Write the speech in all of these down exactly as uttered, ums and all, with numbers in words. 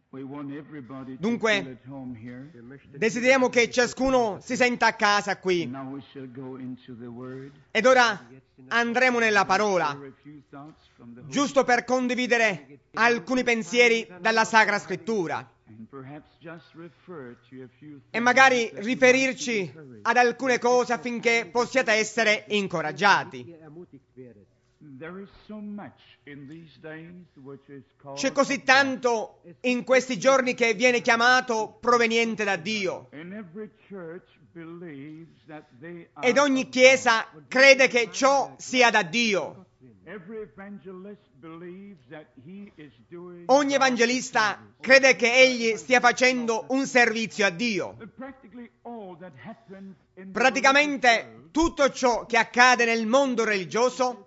Dunque, desideriamo che ciascuno si senta a casa qui. Ed ora andremo nella parola, giusto per condividere alcuni pensieri dalla Sacra Scrittura e magari riferirci ad alcune cose affinché possiate essere incoraggiati. C'è così tanto in questi giorni che viene chiamato proveniente da Dio. Ed ogni chiesa crede che ciò sia da Dio. Ogni evangelista crede che egli stia facendo un servizio a Dio. Praticamente tutto ciò che accade nel mondo religioso,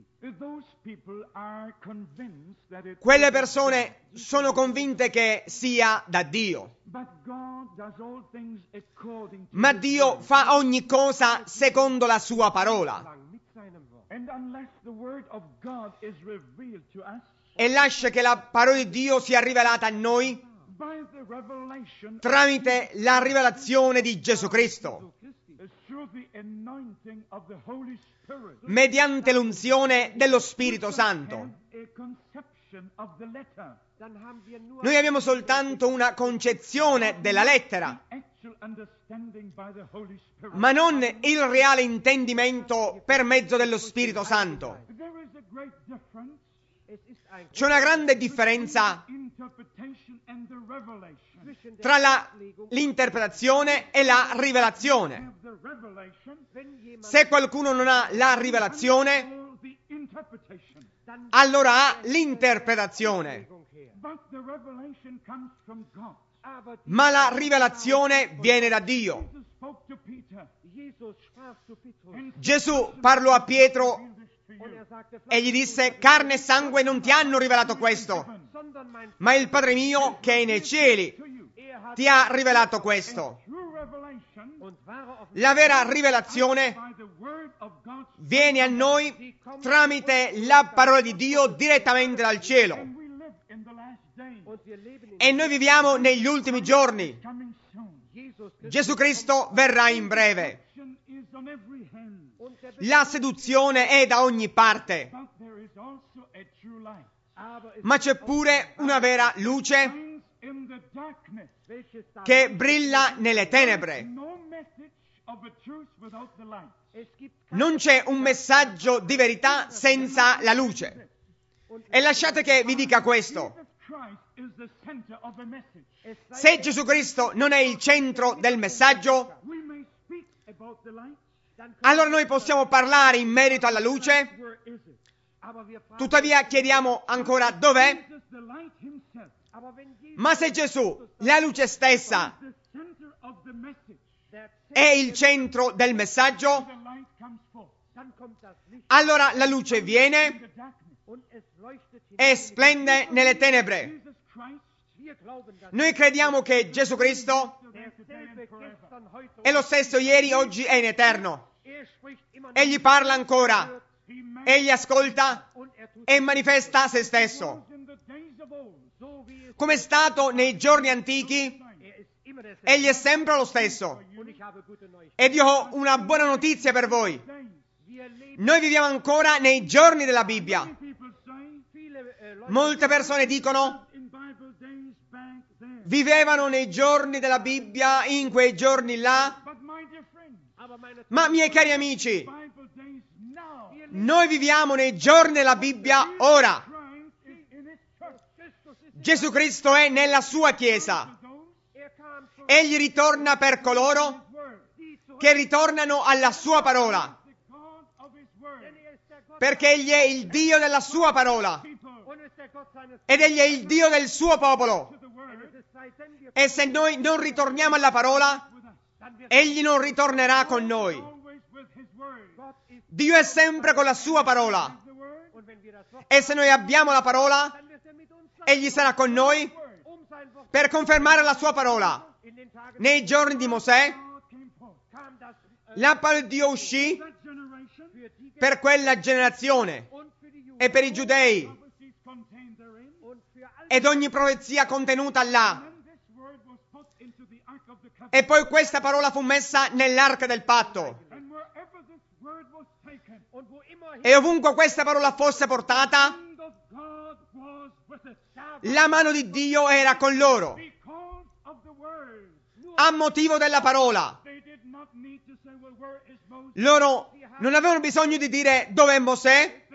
quelle persone sono convinte che sia da Dio. Ma Dio fa ogni cosa secondo la sua parola. E lascia che la parola di Dio sia rivelata a noi tramite la rivelazione di Gesù Cristo, mediante l'unzione dello Spirito Santo. Noi abbiamo soltanto una concezione della lettera, ma non il reale intendimento per mezzo dello Spirito Santo. C'è una grande differenza tra la, l'interpretazione e la rivelazione. Se qualcuno non ha la rivelazione, allora ha l'interpretazione. Ma la rivelazione viene da Dio. Gesù parlò a Pietro e gli disse: carne e sangue non ti hanno rivelato questo, ma il Padre mio che è nei cieli ti ha rivelato questo. La vera rivelazione viene a noi tramite la parola di Dio direttamente dal cielo. E noi viviamo negli ultimi giorni. Gesù Cristo verrà in breve. La seduzione è da ogni parte. Ma c'è pure una vera luce che brilla nelle tenebre. Non c'è un messaggio di verità senza la luce. E lasciate che vi dica questo. Se Gesù Cristo non è il centro del messaggio, allora noi possiamo parlare in merito alla luce, tuttavia chiediamo ancora dov'è? Ma se Gesù, la luce stessa, è il centro del messaggio, allora la luce viene e splende nelle tenebre. Noi crediamo che Gesù Cristo è lo stesso ieri, oggi e in eterno. Egli parla ancora, egli ascolta e manifesta se stesso. Come è stato nei giorni antichi, egli è sempre lo stesso. Ed io ho una buona notizia per voi. Noi viviamo ancora nei giorni della Bibbia. Molte persone dicono: vivevano nei giorni della Bibbia, in quei giorni là. Ma miei cari amici, noi viviamo nei giorni della Bibbia ora. Gesù Cristo è nella sua Chiesa. Egli ritorna per coloro che ritornano alla sua parola, perché egli è il Dio della sua parola ed egli è il Dio del suo popolo. E se noi non ritorniamo alla parola, egli non ritornerà con noi. Dio è sempre con la sua parola. E se noi abbiamo la parola, egli sarà con noi per confermare la sua parola. Nei giorni di Mosè, la parola di Dio uscì per quella generazione e per i giudei ed ogni profezia contenuta là. E poi questa parola fu messa nell'arca del patto. E ovunque questa parola fosse portata, la mano di Dio era con loro. A motivo della parola. Loro non avevano bisogno di dire dov'è Mosè.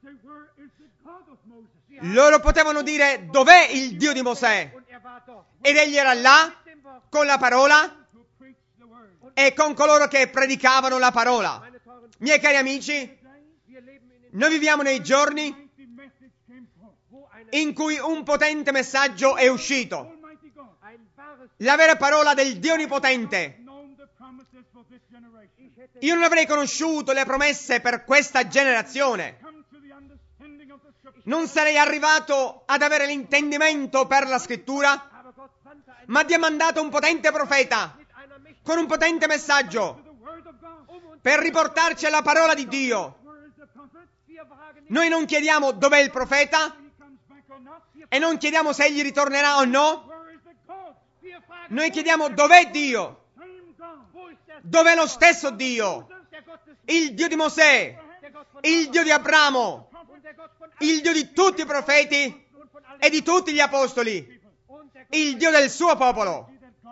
Loro potevano dire dov'è il Dio di Mosè. Ed egli era là con la parola e con coloro che predicavano la parola. Miei cari amici, noi viviamo nei giorni in cui un potente messaggio è uscito. La vera parola del Dio Onnipotente. Io non avrei conosciuto le promesse per questa generazione. Non sarei arrivato ad avere l'intendimento per la scrittura, ma Dio ha mandato un potente profeta con un potente messaggio per riportarci alla parola di Dio. Noi non chiediamo dov'è il profeta e non chiediamo se egli ritornerà o no. Noi chiediamo dov'è Dio. Dov'è lo stesso Dio? Il Dio di Mosè, il Dio di Abramo, il Dio di tutti i profeti e di tutti gli apostoli, il Dio del suo popolo.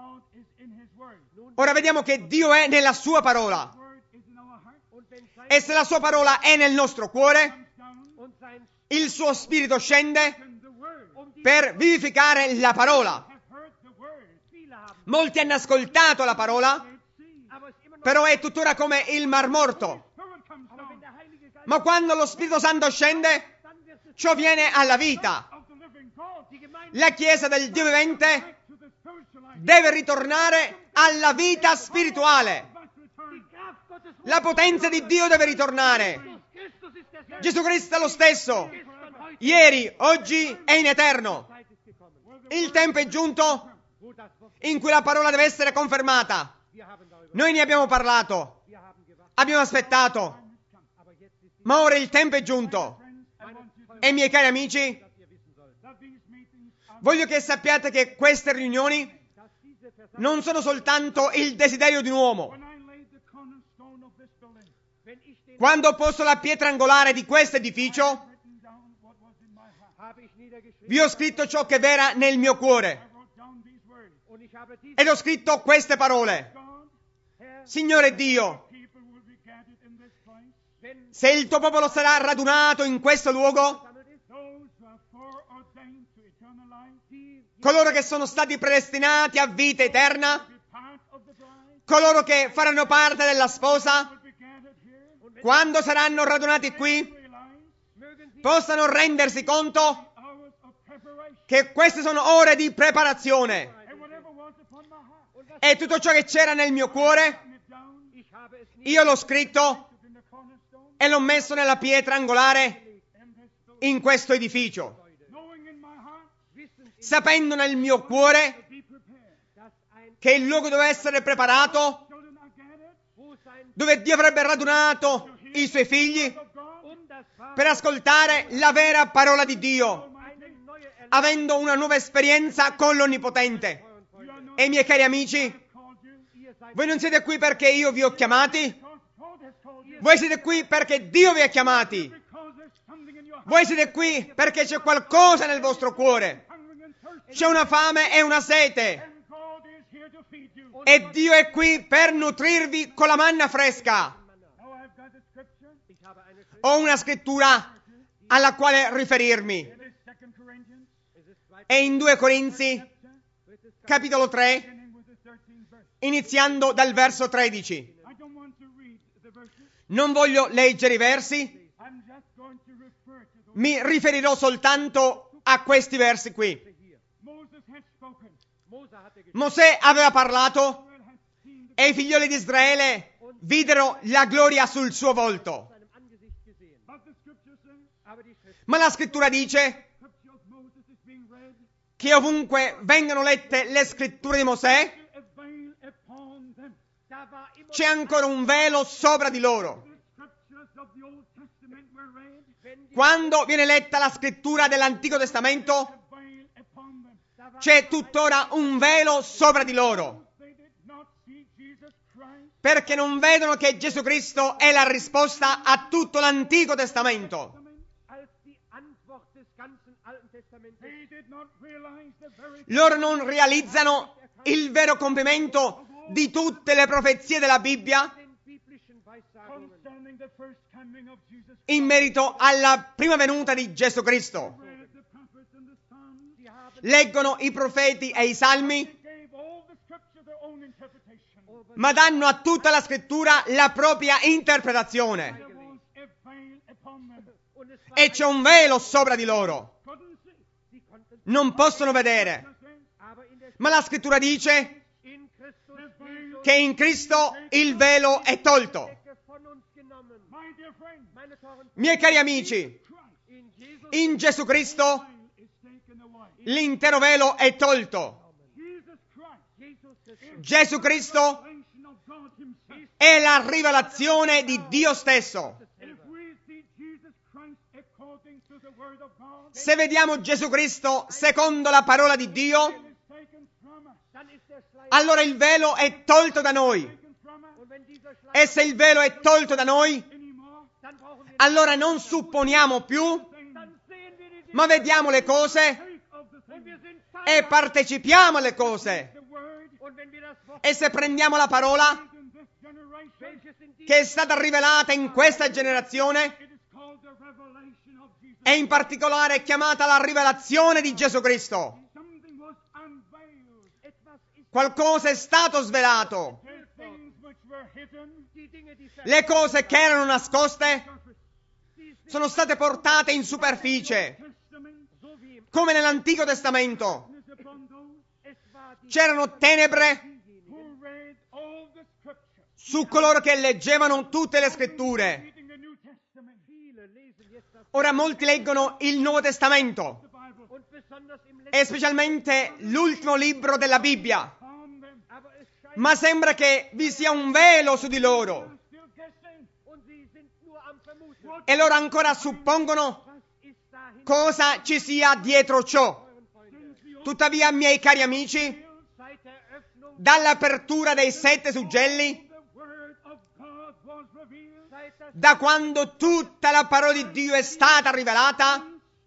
Ora vediamo che Dio è nella sua parola. E se la sua parola è nel nostro cuore, il suo spirito scende per vivificare la parola. Molti hanno ascoltato la parola, però è tuttora come il Mar Morto. Ma quando lo Spirito Santo scende, ciò viene alla vita. La Chiesa del Dio vivente deve ritornare alla vita spirituale. La potenza di Dio deve ritornare. Gesù Cristo è lo stesso, ieri, oggi e in eterno. Il tempo è giunto in cui la parola deve essere confermata. Noi ne abbiamo parlato, abbiamo aspettato, ma ora il tempo è giunto. E miei cari amici, voglio che sappiate che queste riunioni non sono soltanto il desiderio di un uomo. Quando ho posto la pietra angolare di questo edificio, vi ho scritto ciò che era nel mio cuore. Ed ho scritto queste parole. Signore Dio, se il tuo popolo sarà radunato in questo luogo, coloro che sono stati predestinati a vita eterna, coloro che faranno parte della sposa, quando saranno radunati qui, possano rendersi conto che queste sono ore di preparazione. E tutto ciò che c'era nel mio cuore, io l'ho scritto e l'ho messo nella pietra angolare in questo edificio, sapendo nel mio cuore che il luogo doveva essere preparato, dove Dio avrebbe radunato i suoi figli per ascoltare la vera parola di Dio, avendo una nuova esperienza con l'Onnipotente. E miei cari amici, voi non siete qui perché io vi ho chiamati, voi siete qui perché Dio vi ha chiamati, voi siete qui perché c'è qualcosa nel vostro cuore, c'è una fame e una sete, e Dio è qui per nutrirvi con la manna fresca. Ho una scrittura alla quale riferirmi. È in due Corinzi, capitolo tre, iniziando dal verso tredici. Non voglio leggere i versi, mi riferirò soltanto a questi versi qui. Mosè aveva parlato e i figlioli di Israele videro la gloria sul suo volto. Ma la scrittura dice che ovunque vengano lette le scritture di Mosè, c'è ancora un velo sopra di loro. Quando viene letta la scrittura dell'Antico Testamento, c'è tuttora un velo sopra di loro, perché non vedono che Gesù Cristo è la risposta a tutto l'Antico Testamento. Loro non realizzano il vero compimento di tutte le profezie della Bibbia in merito alla prima venuta di Gesù Cristo. Leggono i profeti e i salmi, ma danno a tutta la scrittura la propria interpretazione. E c'è un velo sopra di loro. Non possono vedere. Ma la scrittura dice che in Cristo il velo è tolto. Miei cari amici, in Gesù Cristo l'intero velo è tolto. Gesù Cristo è la rivelazione di Dio stesso. Se vediamo Gesù Cristo secondo la parola di Dio, allora il velo è tolto da noi. E se il velo è tolto da noi, allora non supponiamo più, ma vediamo le cose e partecipiamo alle cose. E se prendiamo la parola che è stata rivelata in questa generazione, è in particolare chiamata la rivelazione di Gesù Cristo. Qualcosa è stato svelato. Le cose che erano nascoste sono state portate in superficie. Come nell'Antico Testamento c'erano tenebre su coloro che leggevano tutte le scritture. Ora molti leggono il Nuovo Testamento e specialmente l'ultimo libro della Bibbia, ma sembra che vi sia un velo su di loro e loro ancora suppongono cosa ci sia dietro ciò. Tuttavia, miei cari amici, dall'apertura dei sette suggelli, da quando tutta la parola di Dio è stata rivelata,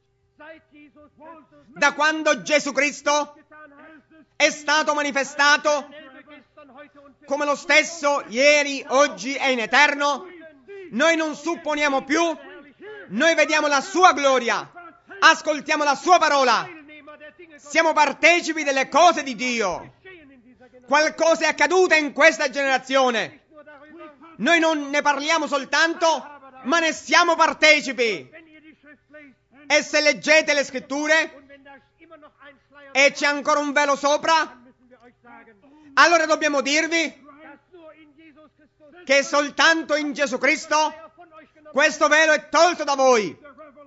da quando Gesù Cristo è stato manifestato come lo stesso ieri, oggi e in eterno, noi non supponiamo più, noi vediamo la sua gloria, ascoltiamo la sua parola, siamo partecipi delle cose di Dio. Qualcosa è accaduto in questa generazione. Noi non ne parliamo soltanto, ma ne siamo partecipi. E se leggete le scritture e c'è ancora un velo sopra, allora dobbiamo dirvi che soltanto in Gesù Cristo questo velo è tolto da voi.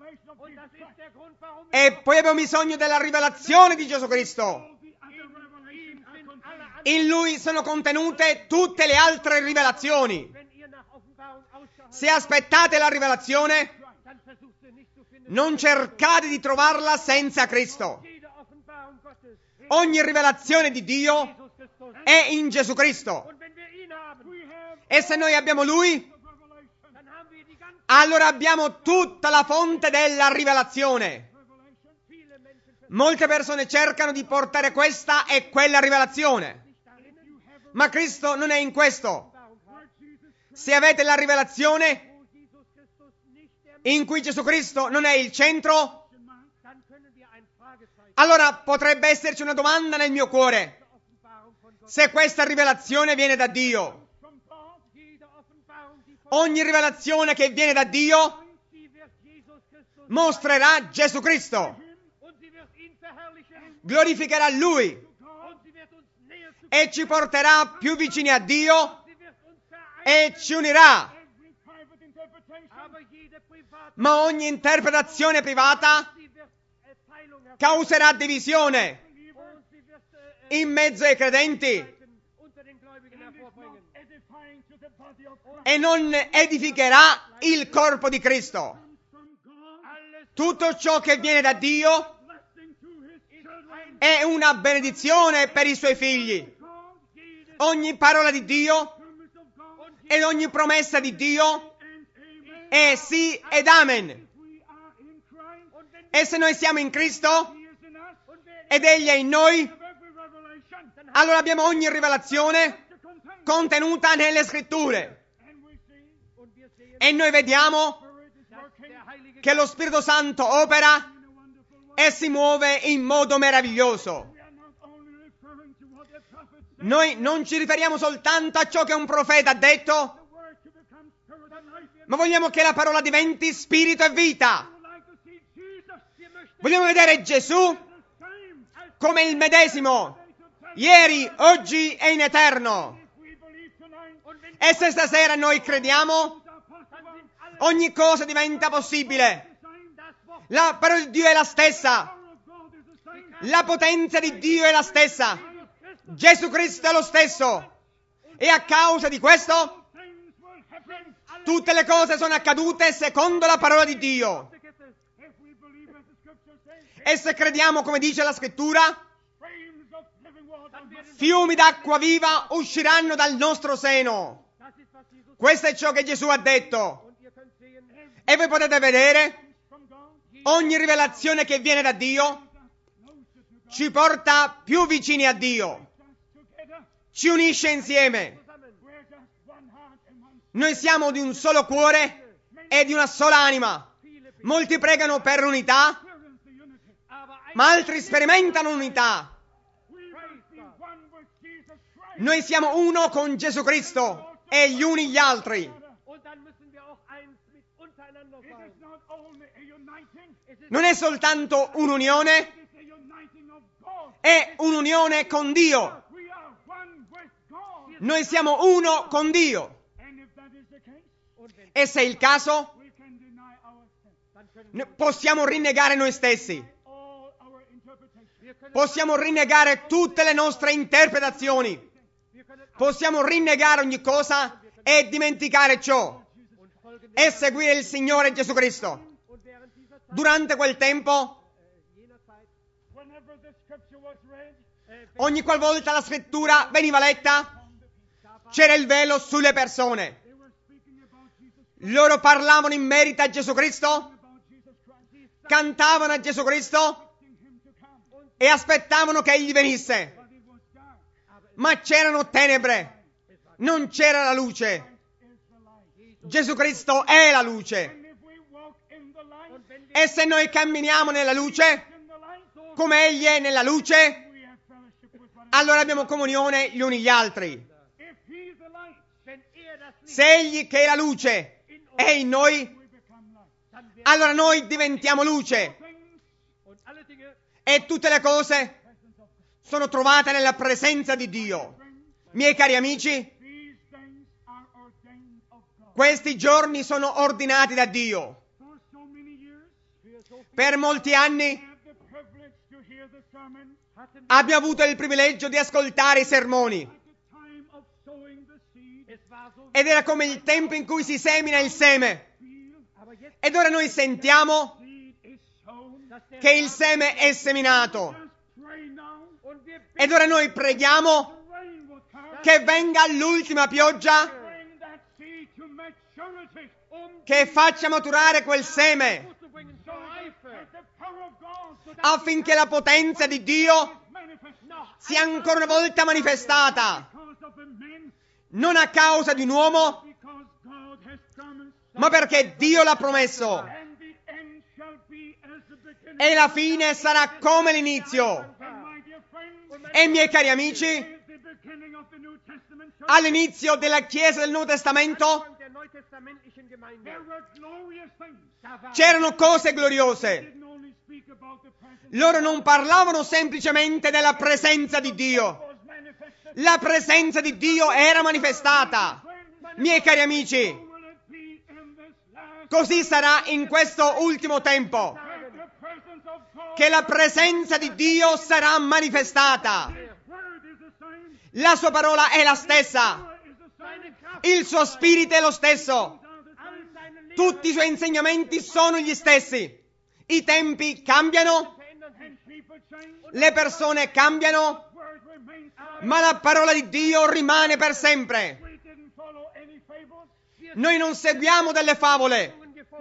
E poi abbiamo bisogno della rivelazione di Gesù Cristo. In Lui sono contenute tutte le altre rivelazioni. Se aspettate la rivelazione, non cercate di trovarla senza Cristo. Ogni rivelazione di Dio è in Gesù Cristo. E se noi abbiamo Lui, allora abbiamo tutta la fonte della rivelazione. Molte persone cercano di portare questa e quella rivelazione, ma Cristo non è in questo. Se avete la rivelazione in cui Gesù Cristo non è il centro, allora potrebbe esserci una domanda nel mio cuore: se questa rivelazione viene da Dio. Ogni rivelazione che viene da Dio mostrerà Gesù Cristo, glorificherà Lui e ci porterà più vicini a Dio e ci unirà. Ma ogni interpretazione privata causerà divisione in mezzo ai credenti e non edificherà il corpo di Cristo. Tutto ciò che viene da Dio è una benedizione per i suoi figli. Ogni parola di Dio ed ogni promessa di Dio è sì ed amen. E se noi siamo in Cristo ed Egli è in noi, allora abbiamo ogni rivelazione contenuta nelle Scritture. E noi vediamo che lo Spirito Santo opera e si muove in modo meraviglioso. Noi non ci riferiamo soltanto a ciò che un profeta ha detto, ma vogliamo che la parola diventi spirito e vita. Vogliamo vedere Gesù come il medesimo, ieri, oggi e in eterno. E se stasera noi crediamo, ogni cosa diventa possibile. La parola di Dio è la stessa. La potenza di Dio è la stessa. Gesù Cristo è lo stesso. E a causa di questo, tutte le cose sono accadute secondo la parola di Dio. E se crediamo come dice la Scrittura, fiumi d'acqua viva usciranno dal nostro seno. Questo è ciò che Gesù ha detto. E voi potete vedere, ogni rivelazione che viene da Dio ci porta più vicini a Dio. Ci unisce insieme. Noi siamo di un solo cuore e di una sola anima. Molti pregano per l'unità, ma altri sperimentano l'unità. Noi siamo uno con Gesù Cristo e gli uni gli altri. Non è soltanto un'unione, è un'unione con Dio. Noi siamo uno con Dio. E se è il caso, possiamo rinnegare noi stessi. Possiamo rinnegare tutte le nostre interpretazioni. Possiamo rinnegare ogni cosa e dimenticare ciò e seguire il Signore Gesù Cristo. Durante quel tempo, ogni qualvolta la Scrittura veniva letta, c'era il velo sulle persone. Loro parlavano in merito a Gesù Cristo, cantavano a Gesù Cristo e aspettavano che Egli venisse. Ma c'erano tenebre, non c'era la luce. Gesù Cristo è la luce. E se noi camminiamo nella luce, come Egli è nella luce, allora abbiamo comunione gli uni gli altri. Se Egli, che è la luce, è in noi, allora noi diventiamo luce. E tutte le cose sono trovate nella presenza di Dio. Miei cari amici, questi giorni sono ordinati da Dio. Per molti anni abbiamo avuto il privilegio di ascoltare i sermoni. Ed era come il tempo in cui si semina il seme. Ed ora noi sentiamo che il seme è seminato. Ed ora noi preghiamo che venga l'ultima pioggia che faccia maturare quel seme affinché la potenza di Dio sia ancora una volta manifestata, non a causa di un uomo, ma perché Dio l'ha promesso. E la fine sarà come l'inizio. E miei cari amici, all'inizio della Chiesa del Nuovo Testamento c'erano cose gloriose. Loro non parlavano semplicemente della presenza di Dio. La presenza di Dio era manifestata. Miei cari amici, così sarà in questo ultimo tempo, che la presenza di Dio sarà manifestata. La sua parola è la stessa. Il suo spirito è lo stesso. Tutti i suoi insegnamenti sono gli stessi. I tempi cambiano, Le persone cambiano, ma la parola di Dio rimane per sempre. Noi non seguiamo delle favole,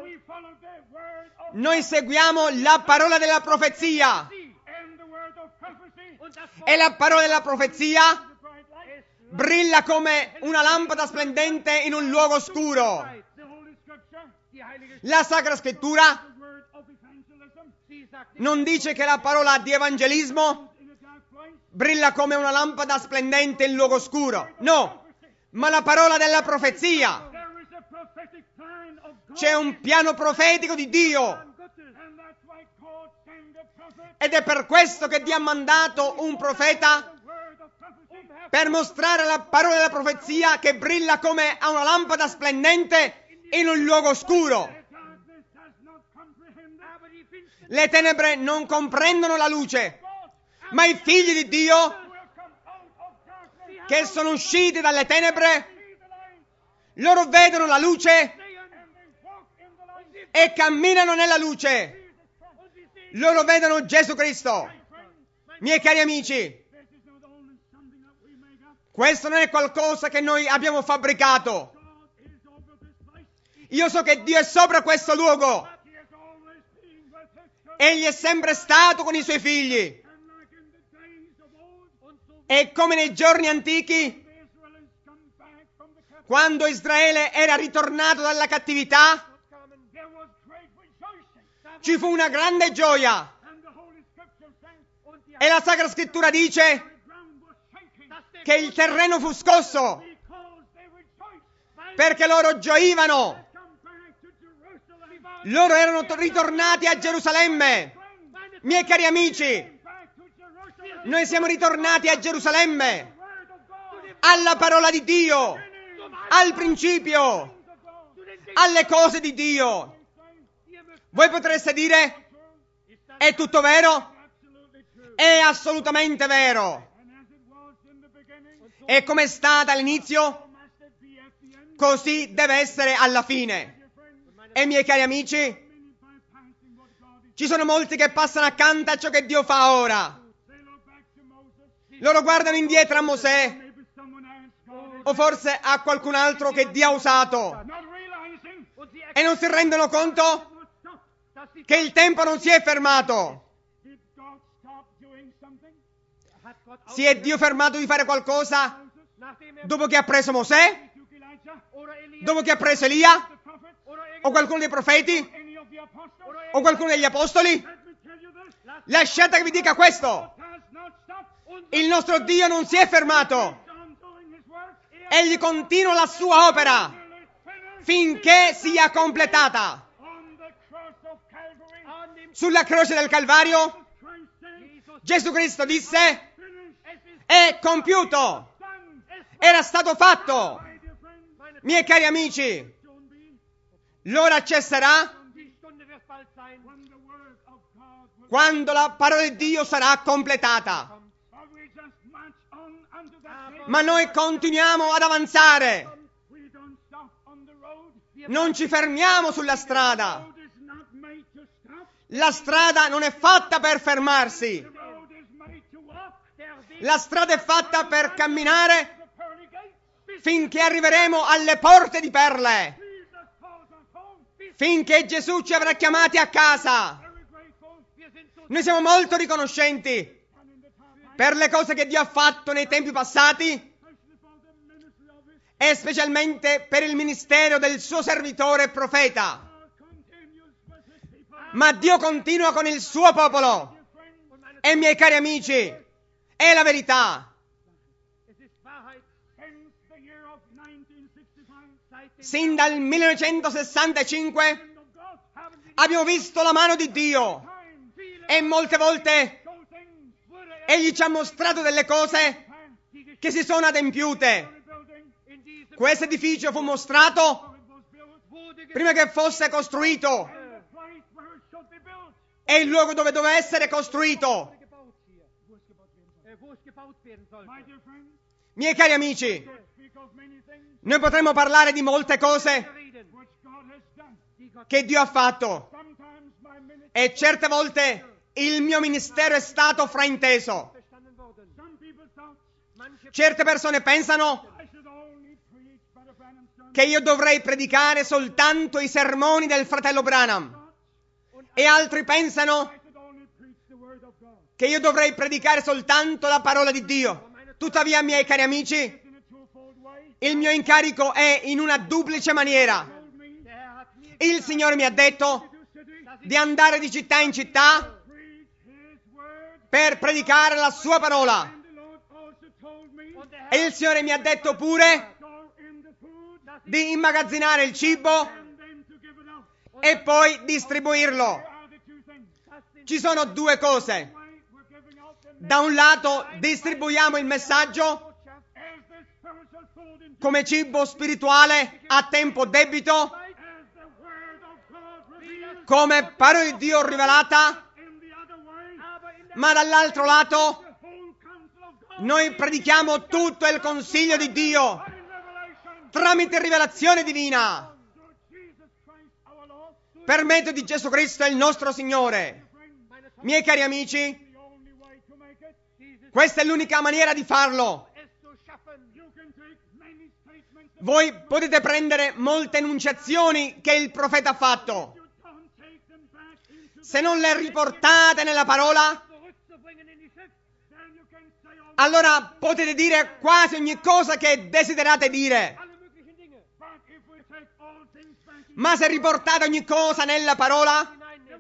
noi seguiamo la parola della profezia. E la parola della profezia brilla come una lampada splendente in un luogo oscuro. La Sacra Scrittura non dice che la parola di evangelismo brilla come una lampada splendente in luogo oscuro. No, ma la parola della profezia. C'è un piano profetico di Dio. Ed è per questo che Dio ha mandato un profeta per mostrare la parola della profezia che brilla come una lampada splendente in un luogo oscuro. Le tenebre non comprendono la luce, ma i figli di Dio che sono usciti dalle tenebre, loro vedono la luce e camminano nella luce. Loro vedono Gesù Cristo. Miei cari amici, questo non è qualcosa che noi abbiamo fabbricato. Io so che Dio è sopra questo luogo. Egli è sempre stato con i suoi figli. E come nei giorni antichi, quando Israele era ritornato dalla cattività, ci fu una grande gioia. E la Sacra Scrittura dice che il terreno fu scosso perché loro gioivano. Loro erano ritornati a Gerusalemme. Miei cari amici, noi siamo ritornati a Gerusalemme, alla parola di Dio, al principio, alle cose di Dio. Voi potreste dire, è tutto vero? È assolutamente vero. E come è stata all'inizio, così deve essere alla fine. E miei cari amici, ci sono molti che passano accanto a ciò che Dio fa ora. Loro guardano indietro a Mosè, o forse a qualcun altro che Dio ha usato, e non si rendono conto che il tempo non si è fermato. Si è Dio fermato di fare qualcosa dopo che ha preso Mosè? Dopo che ha preso Elia? O qualcuno dei profeti? O qualcuno degli apostoli? Lasciate che vi dica questo. Il nostro Dio non si è fermato. Egli continua la sua opera finché sia completata. Sulla croce del Calvario, Gesù Cristo disse, è compiuto, era stato fatto. Miei cari amici, l'ora cesserà quando la parola di Dio sarà completata. Ma noi continuiamo ad avanzare. Non ci fermiamo sulla strada. La strada non è fatta per fermarsi. La strada è fatta per camminare finché arriveremo alle porte di perle. Finché Gesù ci avrà chiamati a casa. Noi siamo molto riconoscenti per le cose che Dio ha fatto nei tempi passati e specialmente per il ministero del suo servitore e profeta. Ma Dio continua con il suo popolo. E miei cari amici, è la verità. Sin dal millenovecentosessantacinque abbiamo visto la mano di Dio e molte volte Egli ci ha mostrato delle cose che si sono adempiute. Questo edificio fu mostrato prima che fosse costruito. È il luogo dove doveva essere costruito. Miei cari amici, noi potremmo parlare di molte cose che Dio ha fatto e certe volte il mio ministero è stato frainteso. Certe persone pensano che io dovrei predicare soltanto i sermoni del fratello Branham, e altri pensano che io dovrei predicare soltanto la parola di Dio. Tuttavia, miei cari amici, il mio incarico è in una duplice maniera. Il Signore mi ha detto di andare di città in città per predicare la sua parola. E il Signore mi ha detto pure di immagazzinare il cibo e poi distribuirlo. Ci sono due cose. Da un lato distribuiamo il messaggio come cibo spirituale a tempo debito, come parola di Dio rivelata, ma dall'altro lato noi predichiamo tutto il consiglio di Dio tramite rivelazione divina per mezzo di Gesù Cristo il nostro Signore. Miei cari amici, questa è l'unica maniera di farlo. Voi potete prendere molte enunciazioni che il profeta ha fatto. Se non le riportate nella parola, allora potete dire quasi ogni cosa che desiderate dire. Ma se riportate ogni cosa nella parola,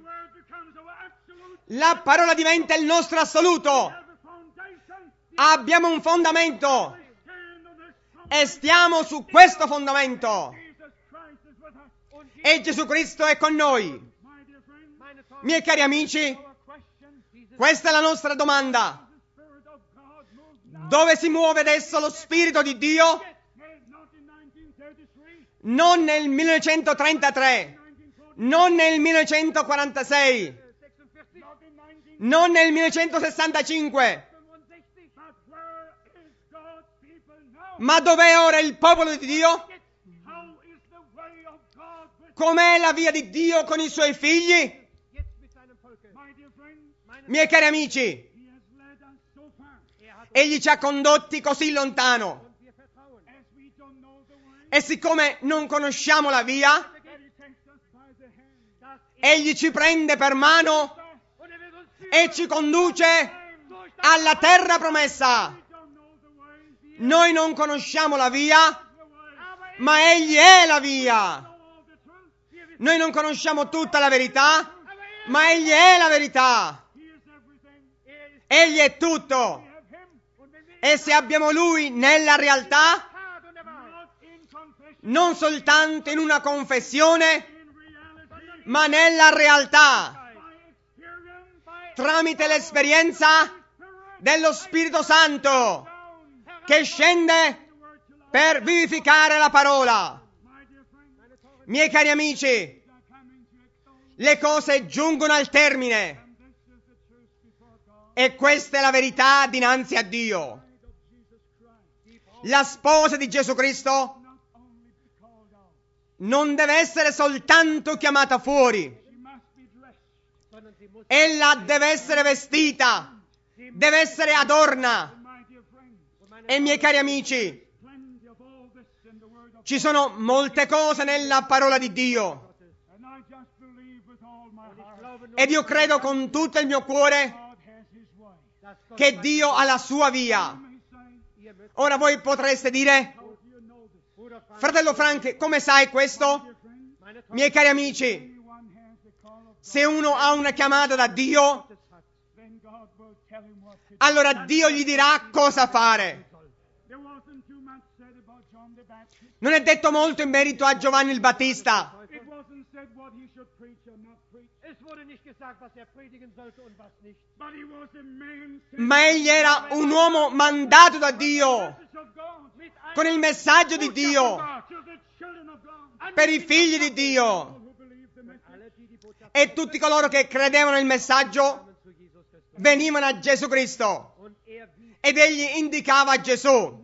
la parola diventa il nostro assoluto. Abbiamo un fondamento e stiamo su questo fondamento. E Gesù Cristo è con noi. Miei cari amici, questa è la nostra domanda. Dove si muove adesso lo Spirito di Dio? Non nel millenovecentotrentatré, non nel millenovecentoquarantasei, non nel millenovecentosessantacinque. Ma dov'è ora il popolo di Dio? Com'è la via di Dio con i suoi figli? Miei cari amici, Egli ci ha condotti così lontano. E siccome non conosciamo la via, Egli ci prende per mano e ci conduce alla terra promessa. Noi non conosciamo la via, ma Egli è la via. Noi non conosciamo tutta la verità, ma Egli è la verità. Egli è tutto. E se abbiamo Lui nella realtà, non soltanto in una confessione, ma nella realtà, tramite l'esperienza dello Spirito Santo che scende per vivificare la parola. Miei cari amici, le cose giungono al termine e questa è la verità dinanzi a Dio. La sposa di Gesù Cristo non deve essere soltanto chiamata fuori, ella deve essere vestita, deve essere adorna. E miei cari amici, ci sono molte cose nella parola di Dio ed io credo con tutto il mio cuore che Dio ha la sua via. Ora voi potreste dire: fratello Frank, come sai questo? Miei cari amici, se uno ha una chiamata da Dio, allora Dio gli dirà cosa fare. Non è detto molto in merito a Giovanni il Battista. Ma egli era un uomo mandato da Dio, con il messaggio di Dio, per i figli di Dio. E tutti coloro che credevano nel messaggio venivano a Gesù Cristo. Ed egli indicava Gesù.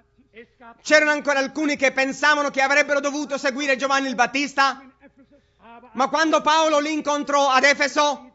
C'erano ancora alcuni che pensavano che avrebbero dovuto seguire Giovanni il Battista, Ma quando Paolo li incontrò ad Efeso,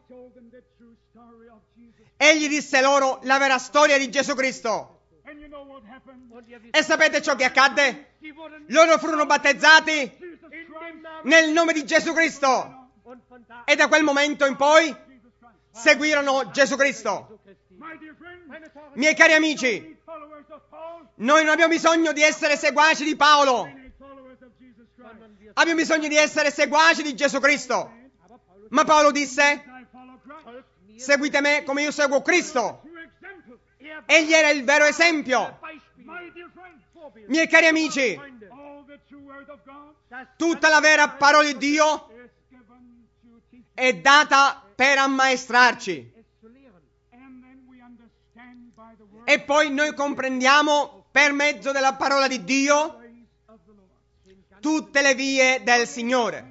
egli disse loro la vera storia di Gesù Cristo. E sapete ciò che accadde? Loro furono battezzati nel nome di Gesù Cristo e da quel momento in poi seguirono Gesù Cristo. Miei cari amici, noi non abbiamo bisogno di essere seguaci di Paolo, abbiamo bisogno di essere seguaci di Gesù Cristo. Ma Paolo disse: seguite me come io seguo Cristo. Egli era il vero esempio. Miei cari amici, tutta la vera parola di Dio è data per ammaestrarci. E poi noi comprendiamo per mezzo della parola di Dio tutte le vie del Signore,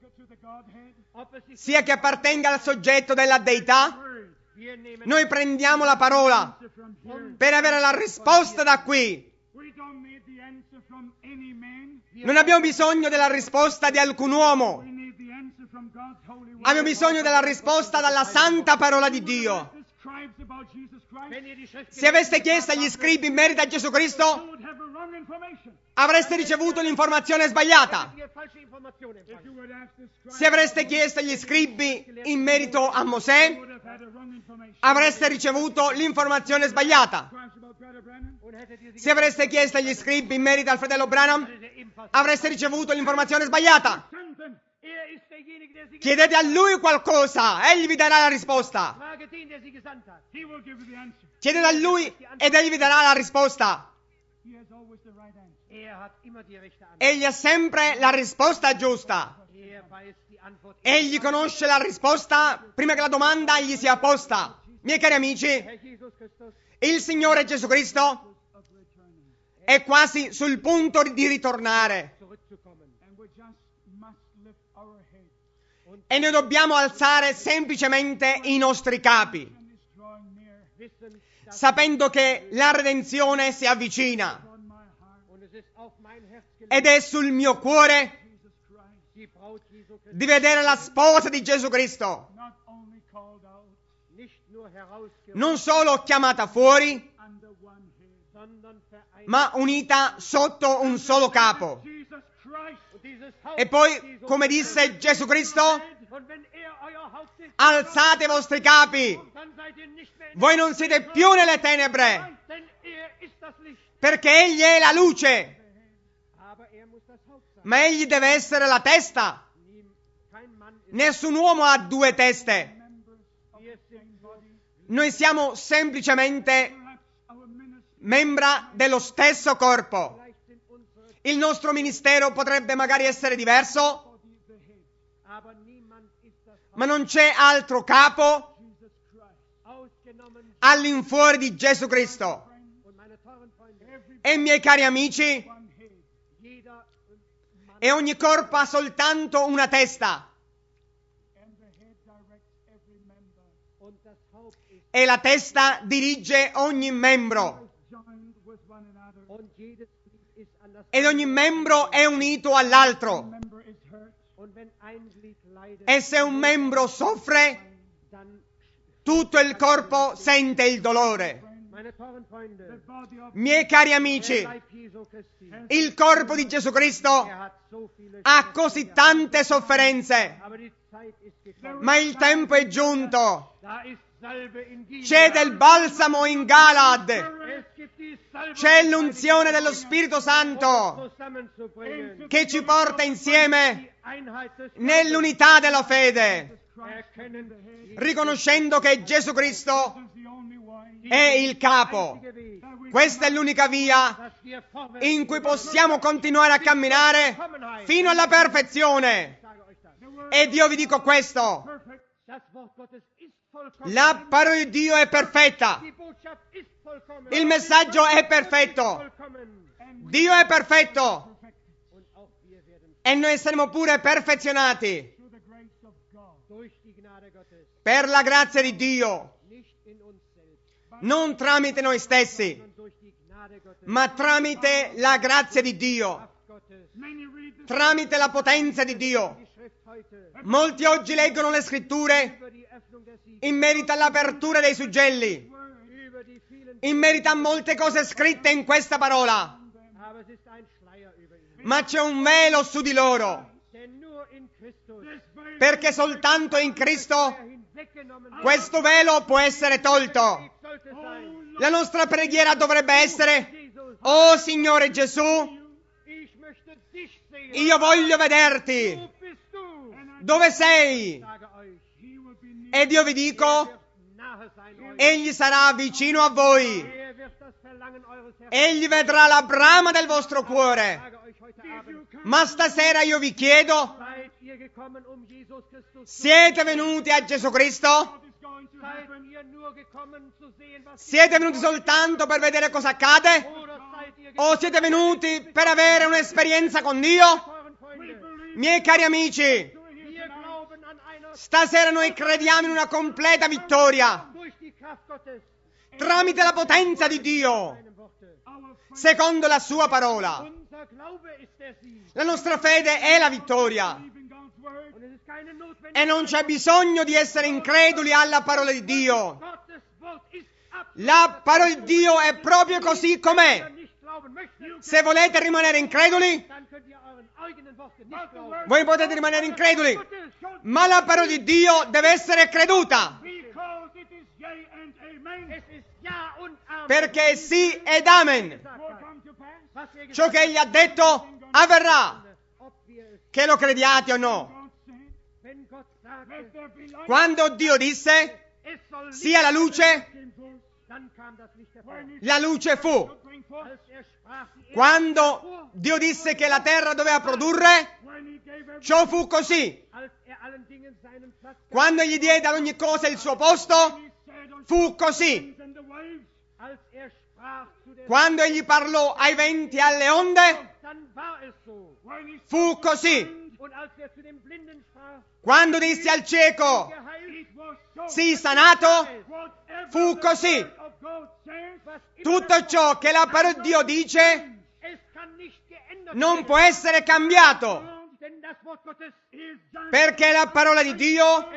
sia che appartenga al soggetto della deità. Noi prendiamo la parola per avere la risposta da qui. Non abbiamo bisogno della risposta di alcun uomo, abbiamo bisogno della risposta dalla santa parola di Dio. Se aveste chiesto agli scribi in merito a Gesù Cristo, avreste ricevuto l'informazione sbagliata. Se avreste chiesto agli scribi in merito a Mosè, avreste ricevuto l'informazione sbagliata. Se avreste chiesto agli scribi in merito al fratello Branham, avreste ricevuto l'informazione sbagliata. Chiedete a lui qualcosa, egli vi darà la risposta. Chiedete a lui ed egli vi darà la risposta. Egli ha sempre la risposta giusta. Egli conosce la risposta prima che la domanda gli sia posta. Miei cari amici, il Signore Gesù Cristo è quasi sul punto di ritornare. E noi dobbiamo alzare semplicemente i nostri capi, sapendo che la redenzione si avvicina. Ed è sul mio cuore di vedere la sposa di Gesù Cristo, non solo chiamata fuori, ma unita sotto un solo capo. E poi, come disse Gesù Cristo, alzate i vostri capi, voi non siete più nelle tenebre, perché Egli è la luce, ma Egli deve essere la testa. Nessun uomo ha due teste. Noi siamo semplicemente membra dello stesso corpo. Il nostro ministero potrebbe magari essere diverso, ma non c'è altro capo all'infuori di Gesù Cristo. E miei cari amici, e ogni corpo ha soltanto una testa. E la testa dirige ogni membro. Ed ogni membro è unito all'altro. E se un membro soffre, tutto il corpo sente il dolore. Miei cari amici, il corpo di Gesù Cristo ha così tante sofferenze, ma il tempo è giunto. C'è del balsamo in Galad, c'è l'unzione dello Spirito Santo che ci porta insieme nell'unità della fede, riconoscendo che Gesù Cristo è il capo. Questa è l'unica via in cui possiamo continuare a camminare fino alla perfezione. Ed io vi dico questo: la parola di Dio è perfetta, il messaggio è perfetto, Dio è perfetto e noi saremo pure perfezionati per la grazia di Dio, non tramite noi stessi, ma tramite la grazia di Dio, tramite la potenza di Dio. Molti oggi leggono le scritture in merito all'apertura dei suggelli, in merito a molte cose scritte in questa parola, ma c'è un velo su di loro, perché soltanto in Cristo questo velo può essere tolto. La nostra preghiera dovrebbe essere: oh Signore Gesù, io voglio vederti. Dove sei? Ed io vi dico, Egli sarà vicino a voi. Egli vedrà la brama del vostro cuore. Ma stasera io vi chiedo, siete venuti a Gesù Cristo? Siete venuti soltanto per vedere cosa accade? O siete venuti per avere un'esperienza con Dio? Miei cari amici, stasera noi crediamo in una completa vittoria tramite la potenza di Dio, secondo la sua parola. La nostra fede è la vittoria e non c'è bisogno di essere increduli alla parola di Dio. La parola di Dio è proprio così com'è. Se volete rimanere increduli, voi potete rimanere increduli, ma la parola di Dio deve essere creduta, perché sì ed amen. Ciò che Egli ha detto avverrà, che lo crediate o no. Quando Dio disse sia la luce, la luce fu. Quando Dio disse che la terra doveva produrre, ciò fu così. Quando Egli diede ad ogni cosa il suo posto, fu così. Quando Egli parlò ai venti e alle onde, fu così. Quando disse al cieco, sii sanato, fu così. Tutto ciò che la parola di Dio dice non può essere cambiato, perché la parola di Dio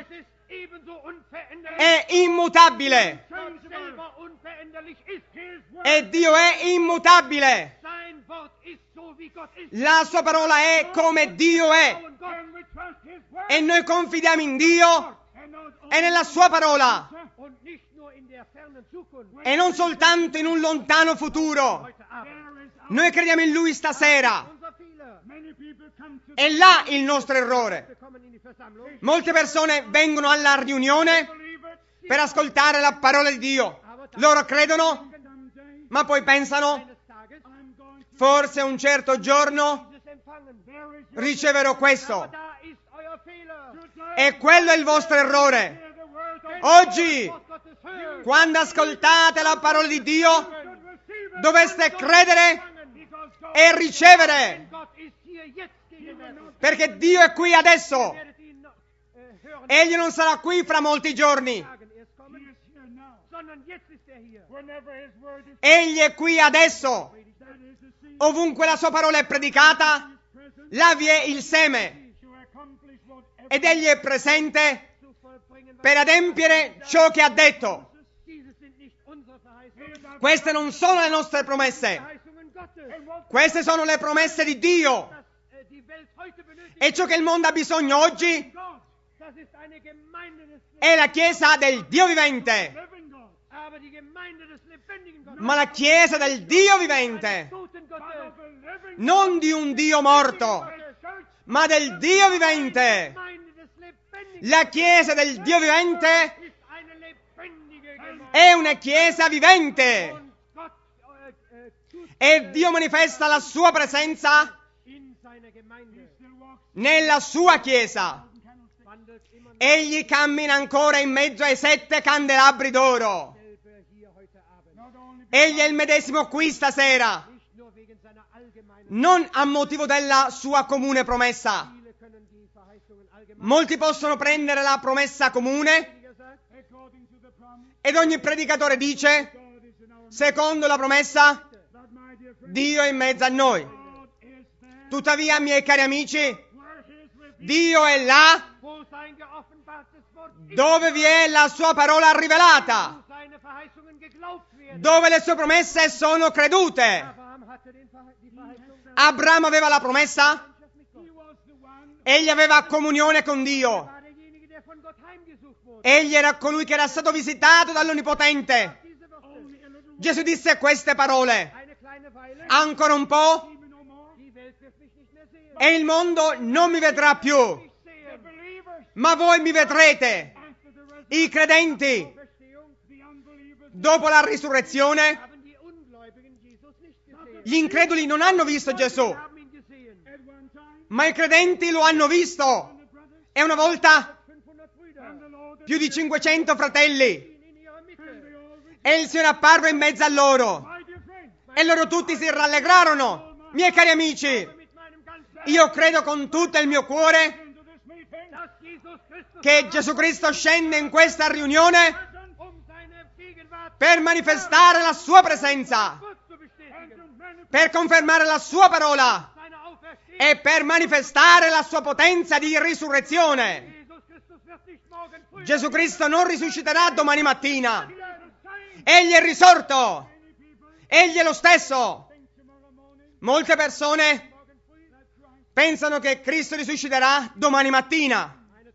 è immutabile e Dio è immutabile. La sua parola è come Dio è e noi confidiamo in Dio e nella sua parola e non soltanto in un lontano futuro. Noi crediamo in Lui stasera. È là il nostro errore. Molte persone vengono alla riunione per ascoltare la parola di Dio. Loro credono, ma poi pensano, forse un certo giorno riceverò questo. E quello è il vostro errore. Oggi, quando ascoltate la parola di Dio, dovreste credere e ricevere, perché Dio è qui adesso. Egli non sarà qui fra molti giorni. Egli è qui adesso. Ovunque la sua parola è predicata, là vi è il seme. Ed Egli è presente per adempiere ciò che ha detto. Queste non sono le nostre promesse. Queste sono le promesse di Dio. E ciò che il mondo ha bisogno oggi è la Chiesa del Dio vivente. Ma la Chiesa del Dio vivente, non di un Dio morto, ma del Dio vivente. La Chiesa del Dio vivente è una Chiesa vivente. E Dio manifesta la sua presenza nella sua Chiesa. Egli cammina ancora in mezzo ai sette candelabri d'oro. Egli è il medesimo qui stasera, non a motivo della sua comune promessa. Molti possono prendere la promessa comune ed ogni predicatore dice, secondo la promessa, Dio è in mezzo a noi. Tuttavia, miei cari amici, Dio è là dove vi è la sua parola rivelata, dove le sue promesse sono credute. Abramo aveva la promessa, egli aveva comunione con Dio, egli era colui che era stato visitato dall'Onnipotente. Gesù disse queste parole: ancora un po' e il mondo non mi vedrà più, ma voi mi vedrete. I credenti, dopo la risurrezione, gli increduli non hanno visto Gesù, ma i credenti lo hanno visto. E una volta più di cinquecento fratelli, e il Signore apparve in mezzo a loro, e loro tutti si rallegrarono. Miei cari amici, io credo con tutto il mio cuore che Gesù Cristo scende in questa riunione per manifestare la sua presenza, per confermare la sua parola e per manifestare la sua potenza di risurrezione. Gesù Cristo non risusciterà domani mattina. Egli è risorto. Egli è lo stesso. Molte persone pensano che Cristo risusciterà domani mattina.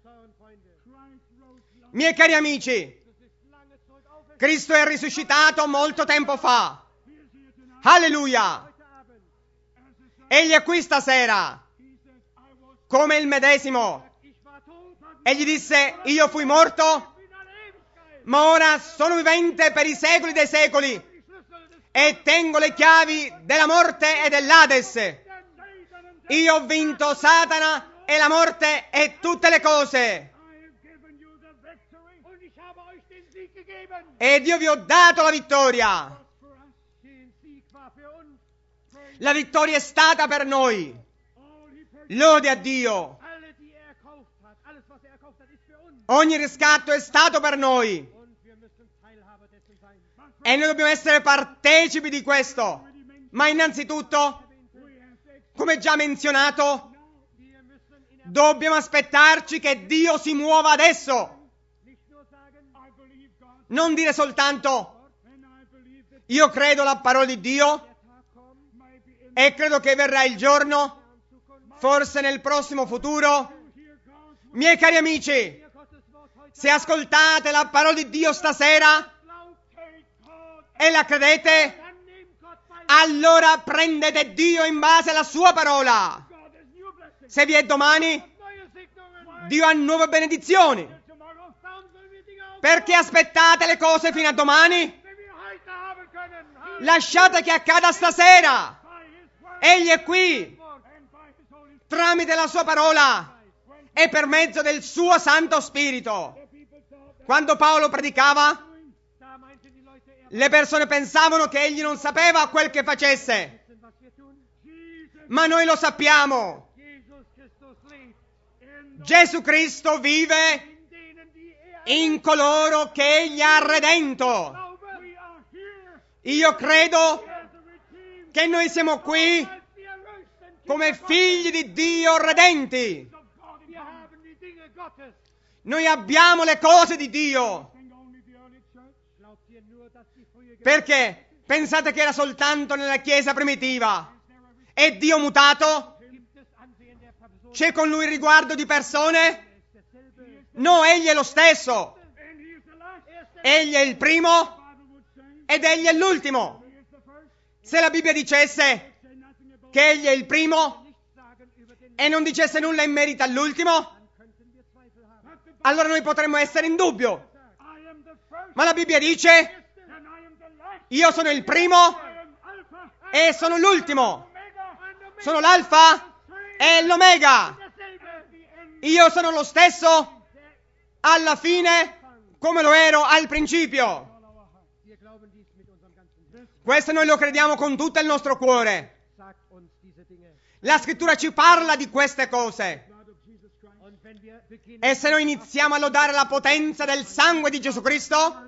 Miei cari amici, Cristo è risuscitato molto tempo fa. Alleluia! Egli è qui stasera, come il medesimo. Egli disse: io fui morto, ma ora sono vivente per i secoli dei secoli e tengo le chiavi della morte e dell'Ades. Io ho vinto Satana e la morte e tutte le cose. Ed io vi ho dato la vittoria. La vittoria è stata per noi. Lode a Dio. Ogni riscatto è stato per noi. E noi dobbiamo essere partecipi di questo. Ma innanzitutto, come già menzionato, dobbiamo aspettarci che Dio si muova adesso. Non dire soltanto: io credo la parola di Dio e credo che verrà il giorno, forse nel prossimo futuro. Miei cari amici, se ascoltate la parola di Dio stasera e la credete, allora prendete Dio in base alla sua parola. Se vi è domani, Dio ha nuove benedizioni. Perché aspettate le cose fino a domani? Lasciate che accada stasera. Egli è qui, tramite la sua parola e per mezzo del suo Santo Spirito. Quando Paolo predicava, le persone pensavano che egli non sapeva quel che facesse. Ma noi lo sappiamo. Gesù Cristo vive in coloro che egli ha redento. Io credo che noi siamo qui come figli di Dio redenti. Noi abbiamo le cose di Dio. Perché pensate che era soltanto nella Chiesa primitiva? È Dio mutato? C'è con lui riguardo di persone? No, egli è lo stesso. Egli è il primo ed egli è l'ultimo. Se la Bibbia dicesse che egli è il primo e non dicesse nulla in merito all'ultimo, allora noi potremmo essere in dubbio. Ma la Bibbia dice: io sono il primo e sono l'ultimo. Sono l'alfa e l'omega. Io sono lo stesso alla fine come lo ero al principio. Questo noi lo crediamo con tutto il nostro cuore. La scrittura ci parla di queste cose. E se noi iniziamo a lodare la potenza del sangue di Gesù Cristo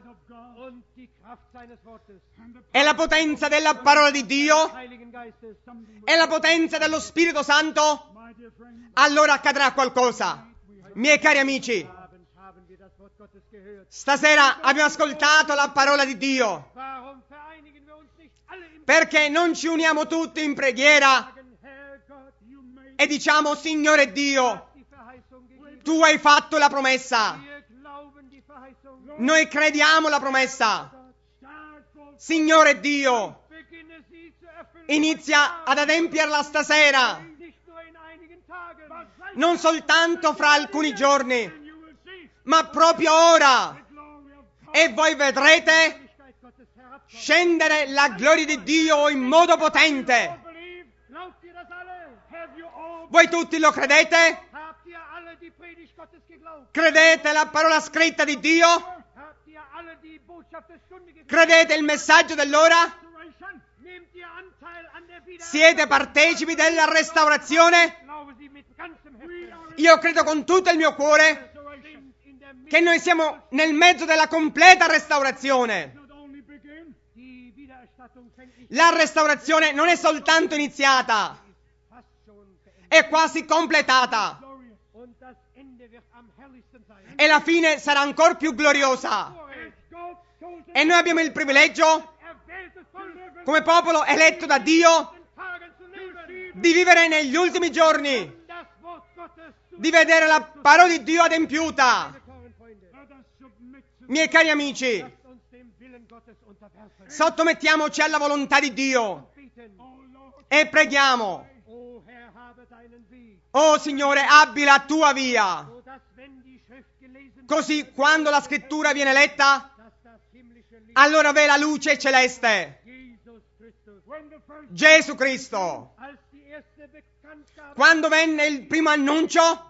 e la potenza della parola di Dio e la potenza dello Spirito Santo, allora accadrà qualcosa. Miei cari amici, stasera abbiamo ascoltato la parola di Dio. Perché non ci uniamo tutti in preghiera e diciamo: Signore Dio, Tu hai fatto la promessa. Noi crediamo la promessa. Signore Dio, inizia ad adempierla stasera, non soltanto fra alcuni giorni, ma proprio ora. E voi vedrete scendere la gloria di Dio in modo potente. Voi tutti lo credete? Credete la parola scritta di Dio? Credete il messaggio dell'ora? Siete partecipi della restaurazione? Io credo con tutto il mio cuore che noi siamo nel mezzo della completa restaurazione. La restaurazione non è soltanto iniziata, è quasi completata. E la fine sarà ancora più gloriosa. E noi abbiamo il privilegio, come popolo eletto da Dio, di vivere negli ultimi giorni, di vedere la parola di Dio adempiuta. Miei cari amici, sottomettiamoci alla volontà di Dio e preghiamo: oh Signore, abbi la Tua via. Così quando la scrittura viene letta, allora v'è la luce celeste. Gesù Cristo. Quando venne il primo annuncio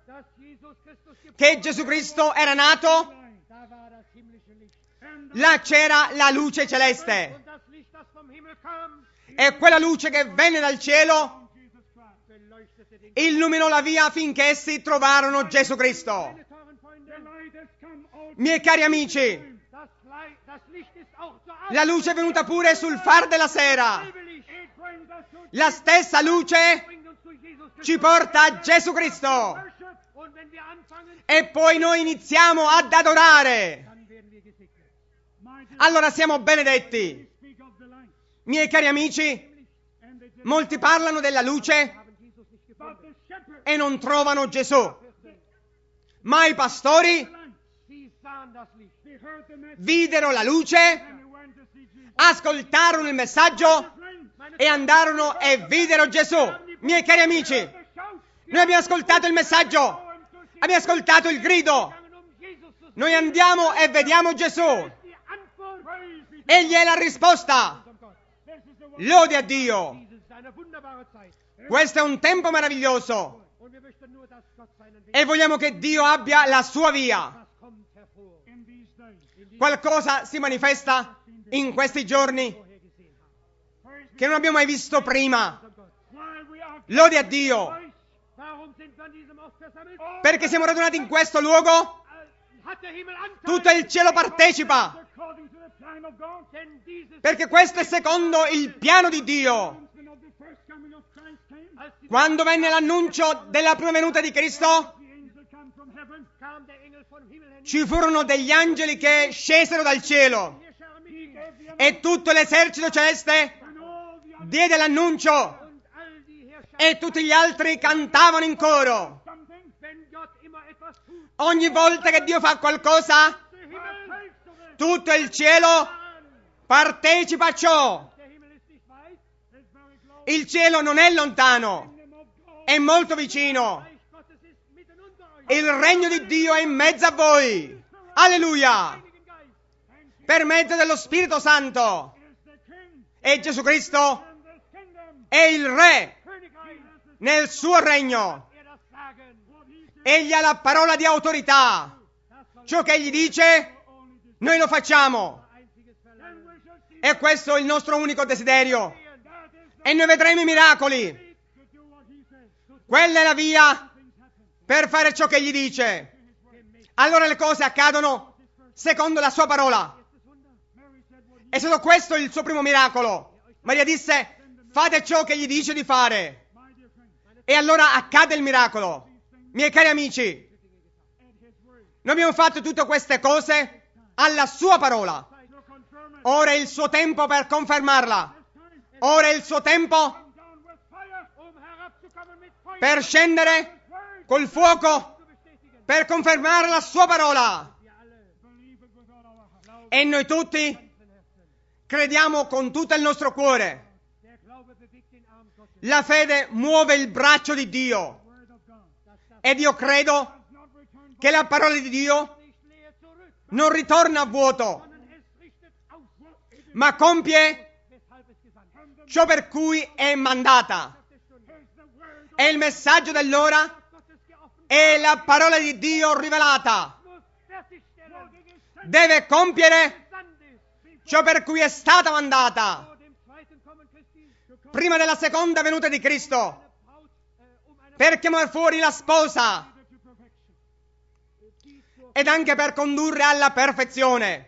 che Gesù Cristo era nato, là c'era la luce celeste. E quella luce che venne dal cielo illuminò la via affinché essi trovarono Gesù Cristo. Miei cari amici, la luce è venuta pure sul far della sera. La stessa luce ci porta a Gesù Cristo. E poi noi iniziamo ad adorare. Allora siamo benedetti. Miei cari amici, molti parlano della luce e non trovano Gesù. Ma i pastori videro la luce, ascoltarono il messaggio e andarono e videro Gesù. Miei cari amici, noi abbiamo ascoltato il messaggio, abbiamo ascoltato il grido, noi andiamo e vediamo Gesù. Egli è la risposta. Lode a Dio. Questo è un tempo meraviglioso e vogliamo che Dio abbia la sua via. Qualcosa si manifesta in questi giorni che non abbiamo mai visto prima. Lode a Dio. Perché siamo radunati in questo luogo? Tutto il cielo partecipa. Perché questo è secondo il piano di Dio. Quando venne l'annuncio della prima venuta di Cristo, ci furono degli angeli che scesero dal cielo e tutto l'esercito celeste diede l'annuncio e tutti gli altri cantavano in coro. Ogni volta che Dio fa qualcosa, tutto il cielo partecipa a ciò. Il cielo non è lontano, è molto vicino. Il regno di Dio è in mezzo a voi. Alleluia! Per mezzo dello Spirito Santo. E Gesù Cristo è il Re nel suo regno. Egli ha la parola di autorità. Ciò che egli dice, noi lo facciamo. E questo è il nostro unico desiderio. E noi vedremo i miracoli. Quella è la via per fare ciò che gli dice. Allora le cose accadono secondo la sua parola. È stato questo il suo primo miracolo. Maria disse: fate ciò che gli dice di fare. E allora accade il miracolo. Miei cari amici, noi abbiamo fatto tutte queste cose alla sua parola. Ora è il suo tempo per confermarla. Ora è il suo tempo per scendere col fuoco, per confermare la sua parola. E noi tutti crediamo con tutto il nostro cuore. La fede muove il braccio di Dio. Ed io credo che la parola di Dio non ritorna a vuoto, ma compie ciò per cui è mandata. È il messaggio dell'ora, è la parola di Dio rivelata. Deve compiere ciò per cui è stata mandata. Prima della seconda venuta di Cristo, per chiamare fuori la sposa ed anche per condurre alla perfezione.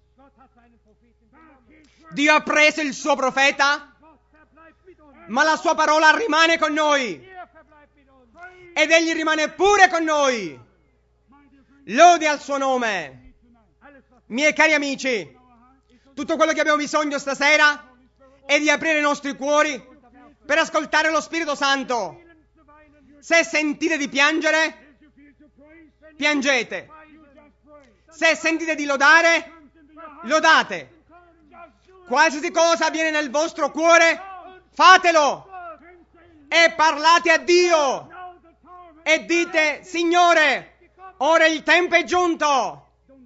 Dio ha preso il suo profeta, ma la sua parola rimane con noi ed egli rimane pure con noi. Lode al suo nome. Miei cari amici, tutto quello che abbiamo bisogno stasera è di aprire i nostri cuori per ascoltare lo Spirito Santo. Se sentite di piangere, piangete. Se sentite di lodare, lodate. Qualsiasi cosa avviene nel vostro cuore, fatelo e parlate a Dio e dite: Signore, ora il tempo è giunto.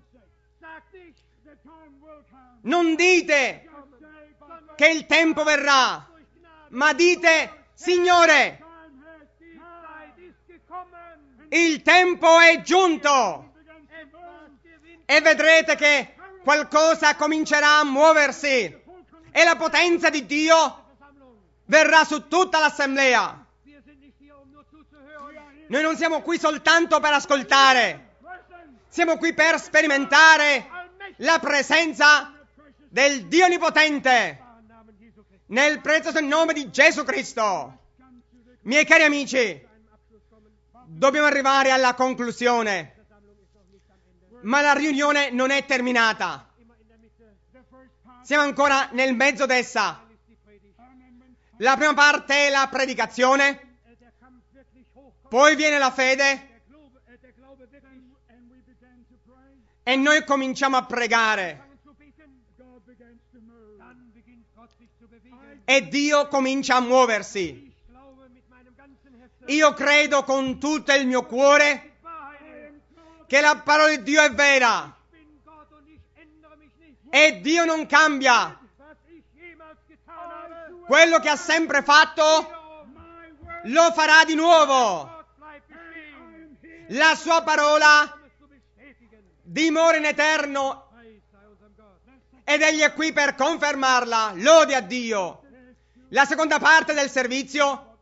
Non dite che il tempo verrà, ma dite: Signore, il tempo è giunto. E vedrete che qualcosa comincerà a muoversi e la potenza di Dio verrà su tutta l'assemblea. Noi non siamo qui soltanto per ascoltare, siamo qui per sperimentare la presenza del Dio Onnipotente nel prezioso nome di Gesù Cristo. Miei cari amici, dobbiamo arrivare alla conclusione, ma la riunione non è terminata. Siamo ancora nel mezzo d'essa. La prima parte è la predicazione, poi viene la fede e noi cominciamo a pregare. E Dio comincia a muoversi. Io credo con tutto il mio cuore che la parola di Dio è vera e Dio non cambia. Quello che ha sempre fatto lo farà di nuovo. La sua parola dimora in eterno ed egli è qui per confermarla. Lode a Dio. La seconda parte del servizio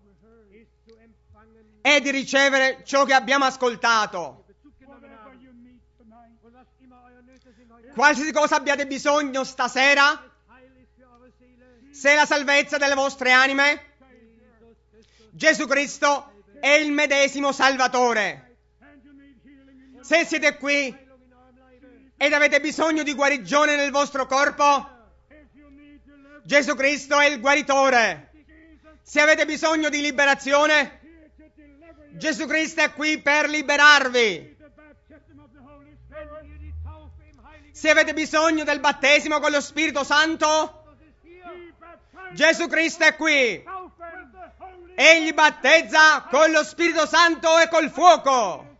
è di ricevere ciò che abbiamo ascoltato. Qualsiasi cosa abbiate bisogno stasera, se la salvezza delle vostre anime, Gesù Cristo è il medesimo Salvatore. Se siete qui ed avete bisogno di guarigione nel vostro corpo, Gesù Cristo è il guaritore. Se avete bisogno di liberazione, Gesù Cristo è qui per liberarvi. Se avete bisogno del battesimo con lo Spirito Santo, Gesù Cristo è qui. Egli battezza con lo Spirito Santo e col fuoco.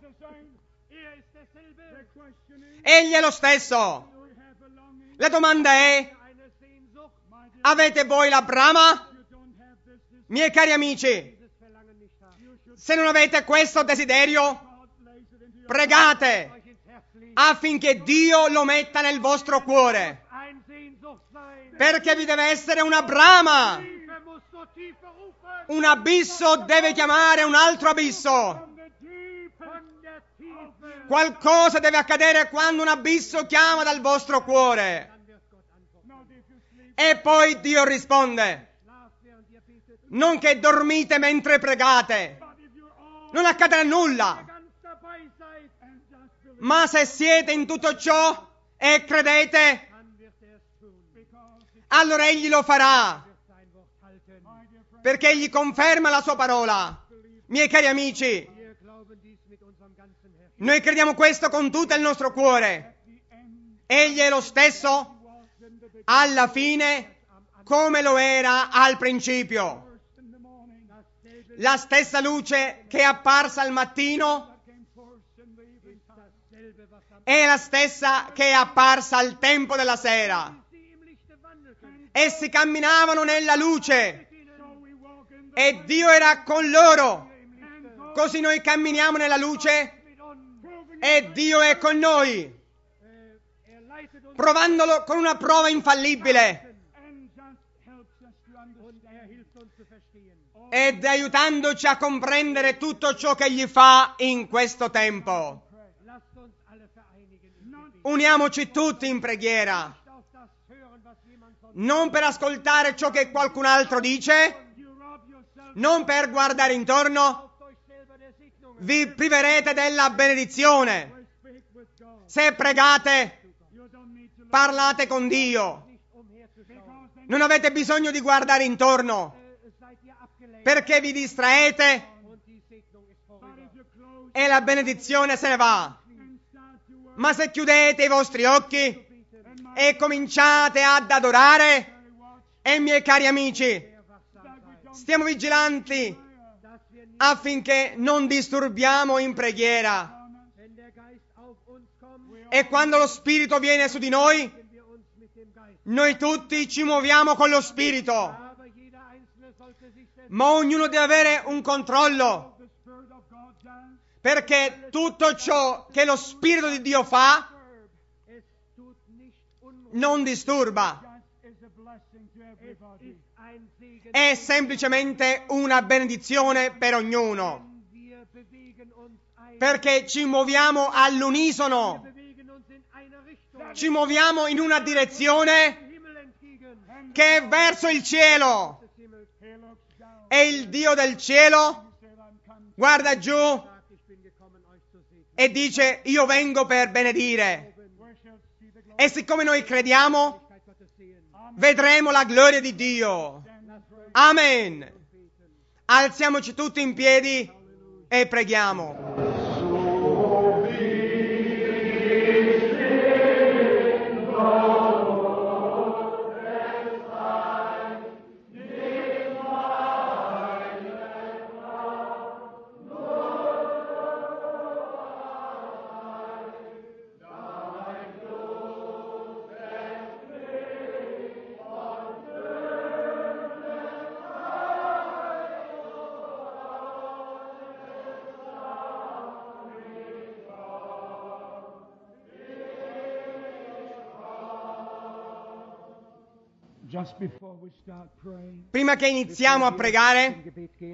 Egli è lo stesso. La domanda è: avete voi la brama? Miei cari amici, se non avete questo desiderio, pregate affinché Dio lo metta nel vostro cuore, perché vi deve essere una brama. Un abisso deve chiamare un altro abisso Qualcosa deve accadere quando un abisso chiama dal vostro cuore. E poi Dio risponde. Non che dormite mentre pregate. Non accadrà nulla. Ma se siete in tutto ciò e credete, allora Egli lo farà. Perché Egli conferma la sua parola. Miei cari amici, noi crediamo questo con tutto il nostro cuore. Egli è lo stesso alla fine come lo era al principio. La stessa luce che è apparsa al mattino è la stessa che è apparsa al tempo della sera. Essi camminavano nella luce e Dio era con loro. Così noi camminiamo nella luce e Dio è con noi, provandolo con una prova infallibile ed aiutandoci a comprendere tutto ciò che Egli fa in questo tempo. Uniamoci tutti in preghiera, non per ascoltare ciò che qualcun altro dice, non per guardare intorno. Vi priverete della benedizione. Se pregate, parlate con Dio. Non avete bisogno di guardare intorno, perché vi distraete e la benedizione se ne va. Ma se chiudete i vostri occhi e cominciate ad adorare, e miei cari amici, stiamo vigilanti affinché non disturbiamo in preghiera. E quando lo Spirito viene su di noi, noi tutti ci muoviamo con lo Spirito. Ma ognuno deve avere un controllo, perché tutto ciò che lo Spirito di Dio fa non disturba. È semplicemente una benedizione per ognuno, perché ci muoviamo all'unisono, ci muoviamo in una direzione che è verso il cielo, e il Dio del cielo guarda giù e dice: io vengo per benedire. E siccome noi crediamo, vedremo la gloria di Dio. Amen. Alziamoci tutti in piedi e preghiamo. Prima che iniziamo a pregare,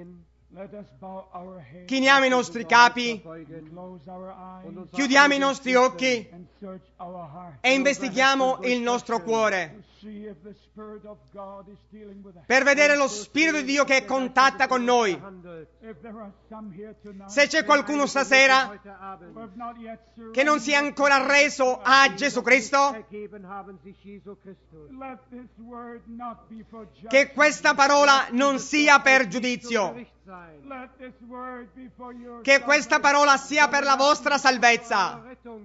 chiniamo i nostri capi, chiudiamo i nostri occhi e investighiamo il nostro cuore per vedere lo Spirito di Dio che contatta con noi. Se c'è qualcuno stasera che non si è ancora reso a Gesù Cristo, che questa parola non sia per giudizio, che questa parola sia per la vostra salvezza.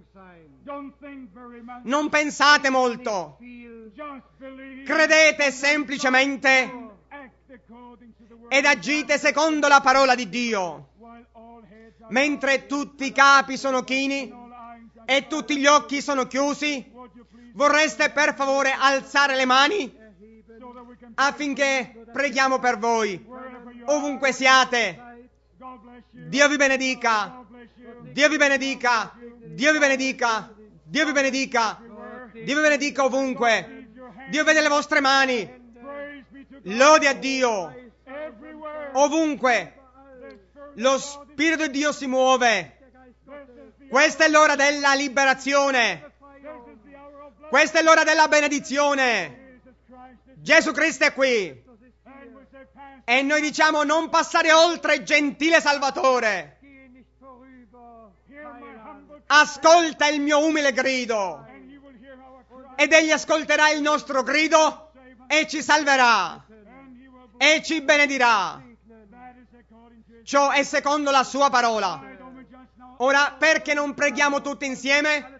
Non pensate molto, credete semplicemente ed agite secondo la parola di Dio. Mentre tutti i capi sono chini e tutti gli occhi sono chiusi, vorreste per favore alzare le mani affinché preghiamo per voi, ovunque siate. Dio vi benedica, Dio vi benedica, Dio vi benedica, Dio vi benedica, Dio vi benedica ovunque. Dio vede le vostre mani. Lode a Dio. Ovunque lo Spirito di Dio si muove, Questa è l'ora della liberazione. Questa è l'ora della benedizione. Gesù Cristo è qui. E noi diciamo: non passare oltre, gentile Salvatore. Ascolta il mio umile grido. Ed egli ascolterà il nostro grido e ci salverà e ci benedirà. Ciò è secondo la sua parola. Ora, perché non preghiamo tutti insieme?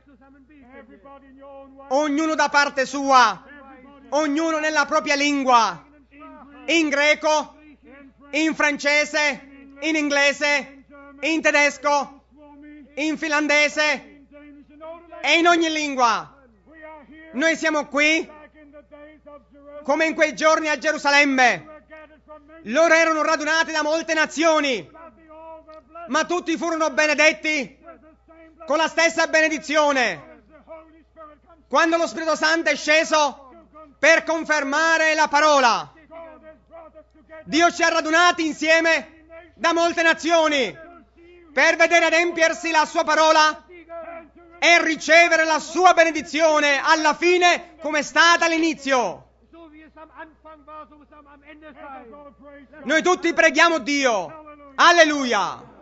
Ognuno da parte sua, ognuno nella propria lingua, in greco, in francese, in inglese, in tedesco, in finlandese e in ogni lingua. Noi siamo qui come in quei giorni a Gerusalemme. Loro erano radunati da molte nazioni, ma tutti furono benedetti con la stessa benedizione. Quando lo Spirito Santo è sceso per confermare la parola, Dio ci ha radunati insieme da molte nazioni per vedere adempiersi la sua parola e ricevere la sua benedizione alla fine, come è stata all'inizio. Noi tutti preghiamo Dio. Alleluia.